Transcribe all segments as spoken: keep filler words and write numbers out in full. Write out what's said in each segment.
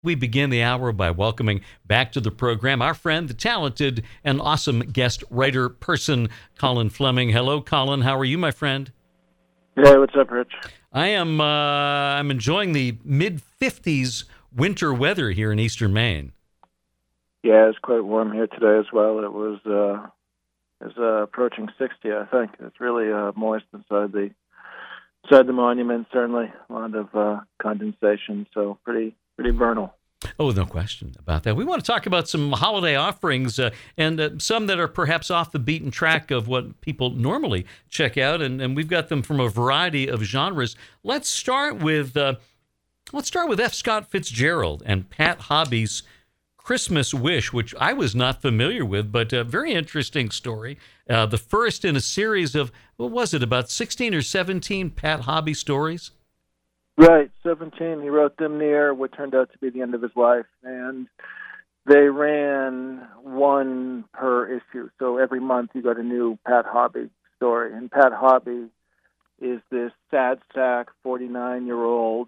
We begin the hour by welcoming back to the program our friend, the talented and awesome guest writer person, Colin Fleming. Hello, Colin. How are you, my friend? Hey, what's up, Rich? I am. Uh, I'm enjoying the mid fifties winter weather here in Eastern Maine. Yeah, it's quite warm here today as well. It was uh, it's uh, approaching sixty, I think. It's really uh, moist inside the inside the monument. Certainly, a lot of uh, condensation, so pretty. Pretty vernal. Oh, no question about that. We want to talk about some holiday offerings uh, and uh, some that are perhaps off the beaten track of what people normally check out, and, and we've got them from a variety of genres. Let's start with uh, let's start with F. Scott Fitzgerald and Pat Hobby's Christmas Wish, which I was not familiar with, but a very interesting story. Uh, the first in a series of, what was it, about sixteen or seventeen Pat Hobby stories? Right, seventeen. He wrote them near what turned out to be the end of his life, and they ran one per issue. So every month you got a new Pat Hobby story. And Pat Hobby is this sad sack forty-nine-year-old.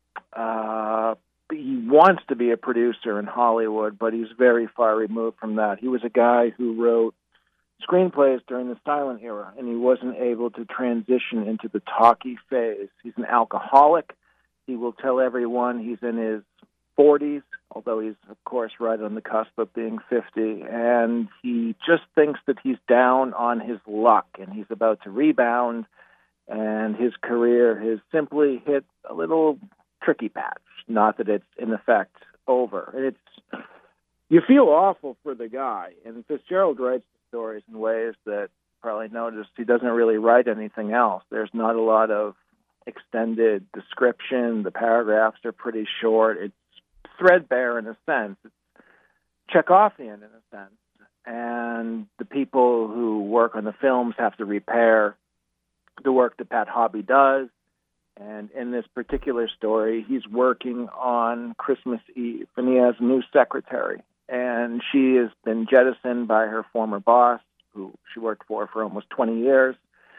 Uh, he wants to be a producer in Hollywood, but he's very far removed from that. He was a guy who wrote screenplays during the silent era, and he wasn't able to transition into the talkie phase. He's an alcoholic. He will tell everyone he's in his forties, although he's, of course, right on the cusp of being fifty, and he just thinks that he's down on his luck, and he's about to rebound, and his career has simply hit a little tricky patch, not that it's, in effect, over. It's you feel awful for the guy, and Fitzgerald writes stories in ways that probably noticed he doesn't really write anything else. There's not a lot of extended description. The paragraphs are pretty short. It's threadbare in a sense. It's Chekhovian in a sense. And the people who work on the films have to repair the work that Pat Hobby does. And in this particular story, he's working on Christmas Eve, and he has a new secretary. And she has been jettisoned by her former boss, who she worked for for almost twenty years.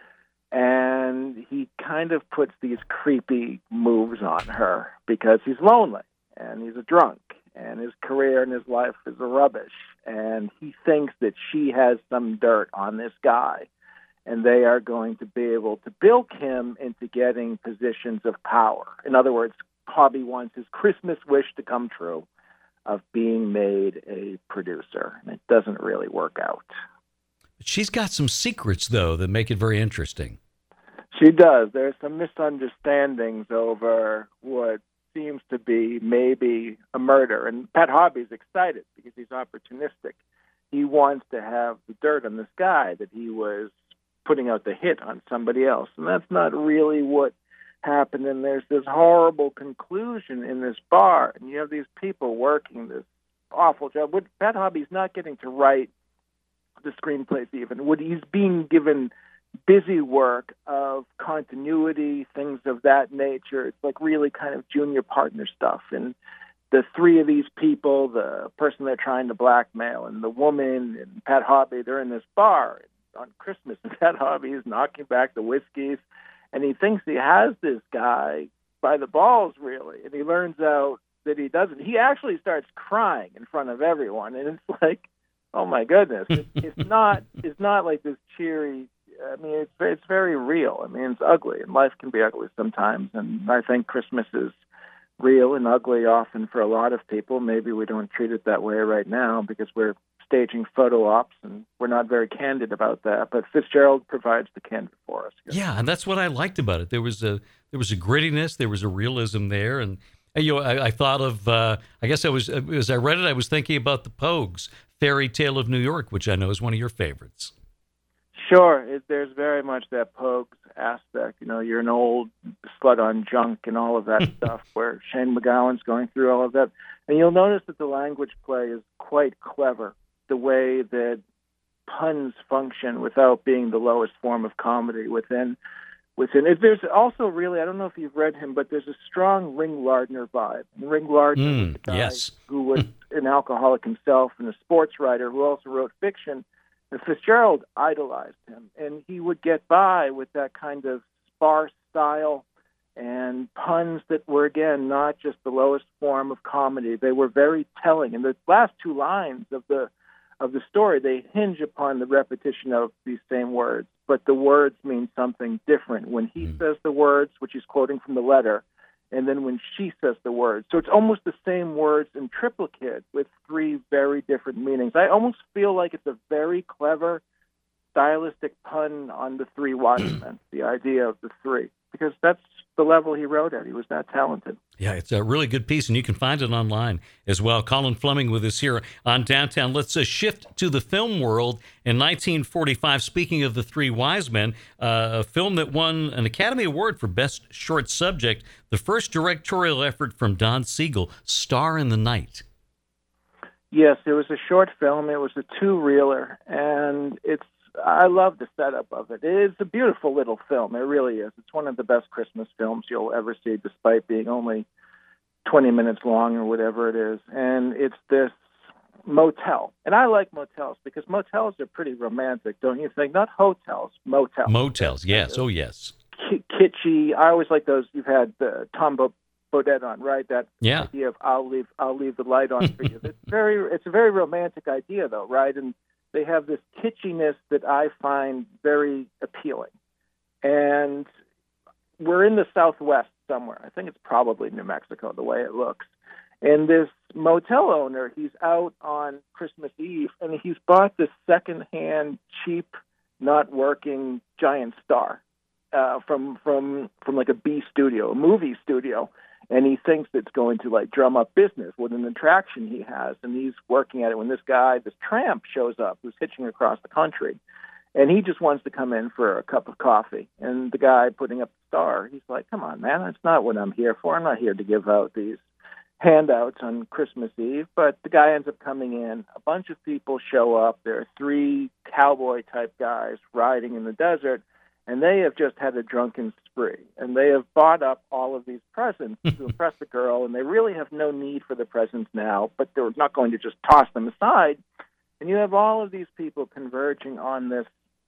And he kind of puts these creepy moves on her because he's lonely, and he's a drunk, and his career and his life is a rubbish. And he thinks that she has some dirt on this guy, and they are going to be able to bilk him into getting positions of power. In other words, Hobby wants his Christmas wish to come true of being made a producer, and it doesn't really work out. She's got some secrets, though, that make it very interesting. She does. There's some misunderstandings over what seems to be maybe a murder, and Pat Hobby's excited because he's opportunistic. He wants to have the dirt on this guy that he was putting out the hit on somebody else, and that's not really what happened. And there's this horrible conclusion in this bar, and you have these people working this awful job. What Pat Hobby's not getting to write the screenplays even. What he's being given busy work of continuity, things of that nature. It's like really kind of junior partner stuff. And the three of these people, the person they're trying to blackmail, and the woman, and Pat Hobby, they're in this bar on Christmas, and Pat Hobby is knocking back the whiskeys, and he thinks he has this guy by the balls, really, and he learns out that he doesn't. He actually starts crying in front of everyone, and it's like, oh my goodness, it, it's not it's not like this cheery. I mean, it's it's very real. I mean, it's ugly, and life can be ugly sometimes, and I think Christmas is real and ugly often for a lot of people. Maybe we don't treat it that way right now because we're staging photo ops, and we're not very candid about that. But Fitzgerald provides the candid for us. Yeah, and that's what I liked about it. There was a there was a grittiness, there was a realism there, and you know, I, I thought of. Uh, I guess I was as I read it, I was thinking about the Pogues' Fairy Tale of New York, which I know is one of your favorites. Sure, it, there's very much that Pogues aspect. You know, you're an old slut on junk and all of that stuff, where Shane MacGowan's going through all of that. And you'll notice that the language play is quite clever, the way that puns function without being the lowest form of comedy within. within it. There's also really, I don't know if you've read him, but there's a strong Ring Lardner vibe. And Ring Lardner mm, was a guy yes. who was an alcoholic himself and a sports writer who also wrote fiction. And Fitzgerald idolized him, and he would get by with that kind of sparse style and puns that were, again, not just the lowest form of comedy. They were very telling. And the last two lines of the of the story, they hinge upon the repetition of these same words, but the words mean something different when he mm. says the words, which he's quoting from the letter, and then when she says the words. So it's almost the same words in triplicate with three very different meanings. I almost feel like it's a very clever stylistic pun on the three wise men, the idea of the three, because that's the level he wrote at. He was that talented. Yeah, it's a really good piece, and you can find it online as well. Colin Fleming with us here on Downtown. Let's uh, shift to the film world. In nineteen forty-five, speaking of the three wise men, uh, a film that won an Academy Award for Best Short Subject, the first directorial effort from Don Siegel, Star in the Night. Yes, it was a short film. It was a two-reeler, and it's I love the setup of it. It's a beautiful little film. It really is. It's one of the best Christmas films you'll ever see, despite being only twenty minutes long or whatever it is. And it's this motel. And I like motels because motels are pretty romantic, don't you think? Not hotels, motels. Motels, yes. Oh, yes. K- kitschy. I always like those. You've had uh, Tom Bo- Bodett on, right? That yeah. idea of I'll leave, I'll leave the light on for you. It's very, it's a very romantic idea, though, right? And they have this kitschiness that I find very appealing. And we're in the Southwest somewhere. I think it's probably New Mexico, the way it looks. And this motel owner, he's out on Christmas Eve, and he's bought this secondhand, cheap, not working giant star uh, from from from like a B studio, a movie studio. And he thinks it's going to, like, drum up business with an attraction he has. And he's working at it when this guy, this tramp, shows up who's hitching across the country. And he just wants to come in for a cup of coffee. And the guy putting up the star, he's like, come on, man, that's not what I'm here for. I'm not here to give out these handouts on Christmas Eve. But the guy ends up coming in. A bunch of people show up. There are three cowboy-type guys riding in the desert. And they have just had a drunken spree. And they have bought up all of these presents to impress the girl. And they really have no need for the presents now, but they're not going to just toss them aside. And you have all of these people converging on this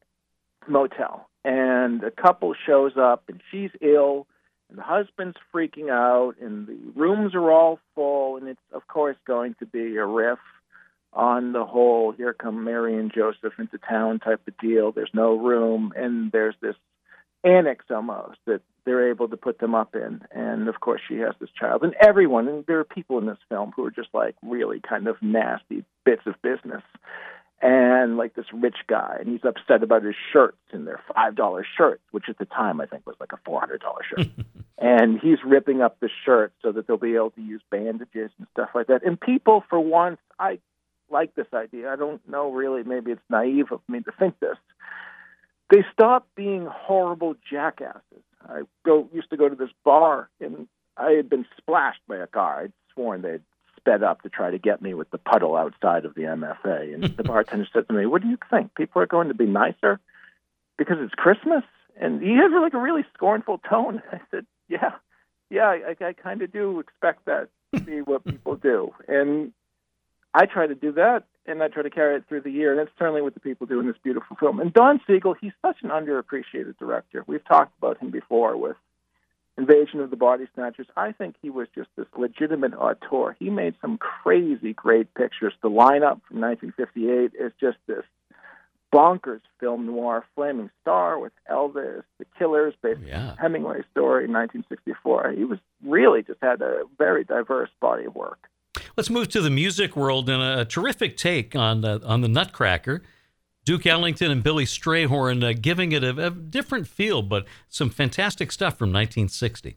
motel. And a couple shows up, and she's ill, and the husband's freaking out, and the rooms are all full. And it's, of course, going to be a riff on the whole, here come Mary and Joseph into town type of deal. There's no room, and there's this annex almost that they're able to put them up in. And, of course, she has this child. And everyone, and there are people in this film who are just, like, really kind of nasty bits of business. And, like, this rich guy, and he's upset about his shirts, and they're five dollar shirts, which at the time I think was like a four hundred dollar shirt. And he's ripping up the shirt so that they'll be able to use bandages and stuff like that. And people, for once, I like this idea. I don't know really, maybe it's naive of me to think this. They stop being horrible jackasses. I go used to go to this bar, and I had been splashed by a car. I'd sworn they'd sped up to try to get me with the puddle outside of the M F A. And the bartender said to me, what do you think? People are going to be nicer because it's Christmas? And he had like a really scornful tone. I said, yeah, yeah, I, I kind of do expect that to be what people do. And I try to do that, and I try to carry it through the year, and that's certainly what the people do in this beautiful film. And Don Siegel, he's such an underappreciated director. We've talked about him before with Invasion of the Body Snatchers. I think he was just this legitimate auteur. He made some crazy great pictures. The lineup from nineteen fifty-eight is just this bonkers film noir, Flaming Star with Elvis, The Killers, based yeah. on Hemingway's story in nineteen sixty-four. He was really just had a very diverse body of work. Let's move to the music world and a terrific take on uh, on the Nutcracker. Duke Ellington and Billy Strayhorn uh, giving it a, a different feel, but some fantastic stuff from nineteen sixty.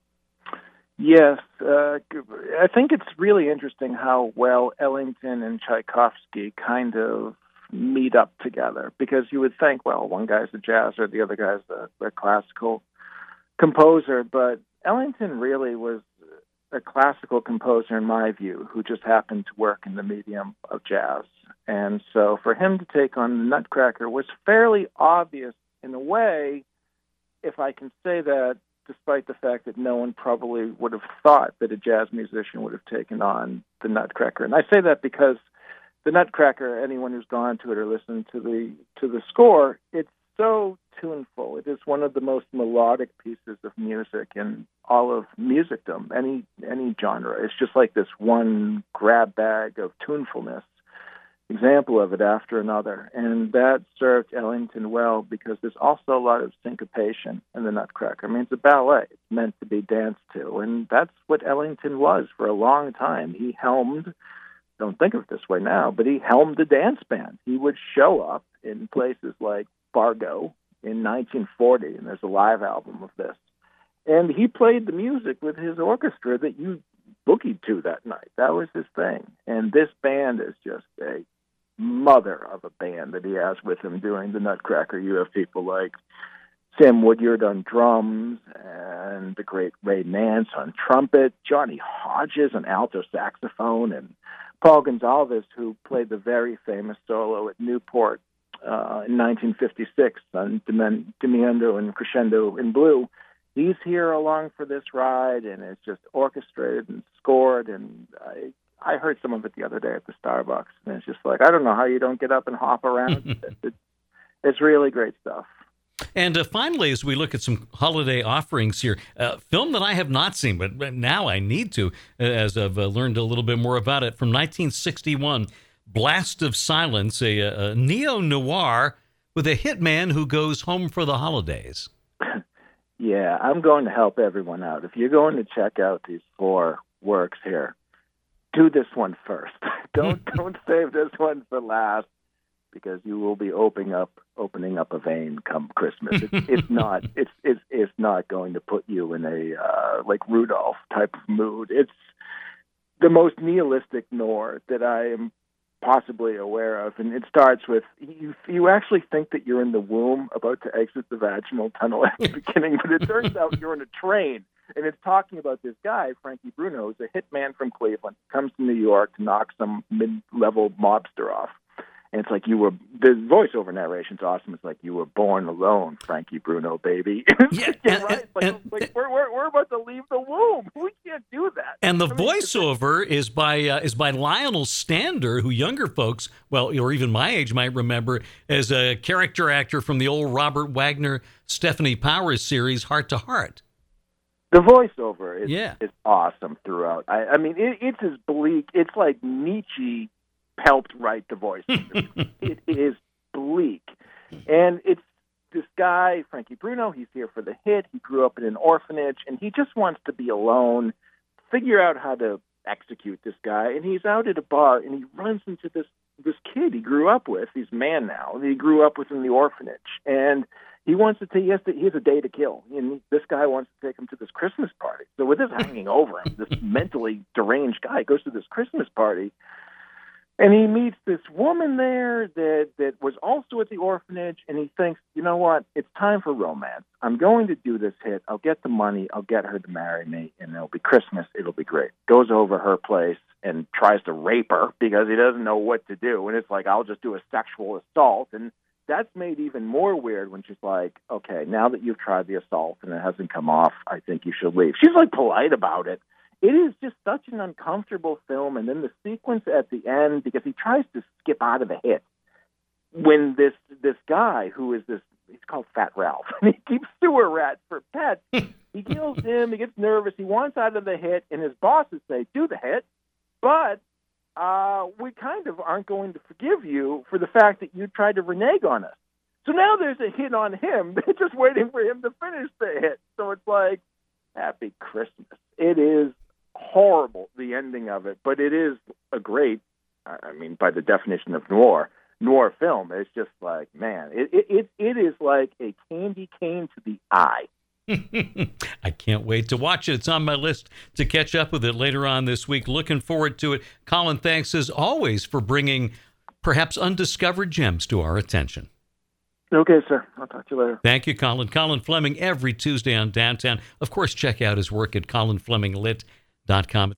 Yes, uh, I think it's really interesting how well Ellington and Tchaikovsky kind of meet up together, because you would think, well, one guy's a jazzer, the other guy's a, a classical composer, but Ellington really was a classical composer, in my view, who just happened to work in the medium of jazz. And so for him to take on the Nutcracker was fairly obvious in a way, if I can say that, despite the fact that no one probably would have thought that a jazz musician would have taken on the Nutcracker. And I say that because the Nutcracker, anyone who's gone to it or listened to the to the score, it's so tuneful. It is one of the most melodic pieces of music in all of musicdom, any any genre. It's just like this one grab bag of tunefulness, example of it after another. And that served Ellington well because there's also a lot of syncopation in the Nutcracker. I mean, it's a ballet. It's meant to be danced to. And that's what Ellington was for a long time. He helmed, don't think of it this way now, but he helmed a dance band. He would show up in places like Fargo in nineteen forty, and there's a live album of this. And he played the music with his orchestra that you boogied to that night. That was his thing. And this band is just a mother of a band that he has with him doing the Nutcracker. You have people like Sam Woodyard on drums and the great Ray Nance on trumpet, Johnny Hodges on alto saxophone, and Paul Gonsalves, who played the very famous solo at Newport uh, in nineteen fifty-six on Diminuendo and Crescendo in Blue. He's here along for this ride, and it's just orchestrated and scored, and I I heard some of it the other day at the Starbucks, and it's just like, I don't know how you don't get up and hop around. it, it, it's really great stuff. And uh, finally, as we look at some holiday offerings here, a uh, film that I have not seen, but now I need to, uh, as I've uh, learned a little bit more about it, from nineteen sixty-one, Blast of Silence, a, a neo-noir with a hitman who goes home for the holidays. Yeah, I'm going to help everyone out. If you're going to check out these four works here, do this one first. don't don't save this one for last, because you will be opening up opening up a vein come Christmas. It's, it's not it's it's it's not going to put you in a uh, like Rudolph type of mood. It's the most nihilistic noir that I am possibly aware of, and it starts with you. You actually think that you're in the womb about to exit the vaginal tunnel at the beginning, but it turns out you're in a train. And it's talking about this guy, Frankie Bruno, who's a hitman from Cleveland, comes to New York to knock some mid-level mobster off. And it's like you were, the voiceover narration's awesome. It's like, you were born alone, Frankie Bruno, baby. Yeah, yeah and, right. Like, and, like we're, we're we're about to leave the womb. We can't do that. And the I mean, voiceover is by uh, is by Lionel Stander, who younger folks, well, or even my age, might remember as a character actor from the old Robert Wagner, Stephanie Powers series, Heart to Heart. The voiceover is, yeah. is awesome throughout. I, I mean, it, it's as bleak. It's like Nietzsche helped write the voiceover. It is bleak. And it's this guy, Frankie Bruno, he's here for the hit. He grew up in an orphanage, and he just wants to be alone, figure out how to execute this guy. And he's out at a bar, and he runs into this, this kid he grew up with. He's a man now. He grew up with in the orphanage. And he wants to take, he has, to, he has a day to kill. And this guy wants to take him to this Christmas party. So with this hanging over him, this mentally deranged guy goes to this Christmas party, and he meets this woman there that, that was also at the orphanage, and he thinks, you know what, it's time for romance. I'm going to do this hit. I'll get the money. I'll get her to marry me, and it'll be Christmas. It'll be great. Goes over her place and tries to rape her because he doesn't know what to do. And it's like, I'll just do a sexual assault. And that's made even more weird when she's like, okay, now that you've tried the assault and it hasn't come off, I think you should leave. She's like polite about it. It is just such an uncomfortable film. And then the sequence at the end, because he tries to skip out of the hit, when this this guy who is this, he's called Fat Ralph, and he keeps sewer rats for pets. He kills him, he gets nervous, he wants out of the hit, and his bosses say, do the hit, but uh, we kind of aren't going to forgive you for the fact that you tried to renege on us. So now there's a hit on him. They're just waiting for him to finish the hit. So it's like, happy Christmas. It is horrible, the ending of it, but it is a great, I mean, by the definition of noir, noir film. It's just like, man, it it it is like a candy cane to the eye. I can't wait to watch it. It's on my list to catch up with it later on this week. Looking forward to it. Colin, thanks as always for bringing perhaps undiscovered gems to our attention. Okay, sir. I'll talk to you later. Thank you, Colin. Colin Fleming every Tuesday on Downtown. Of course, check out his work at colin fleming lit dot com.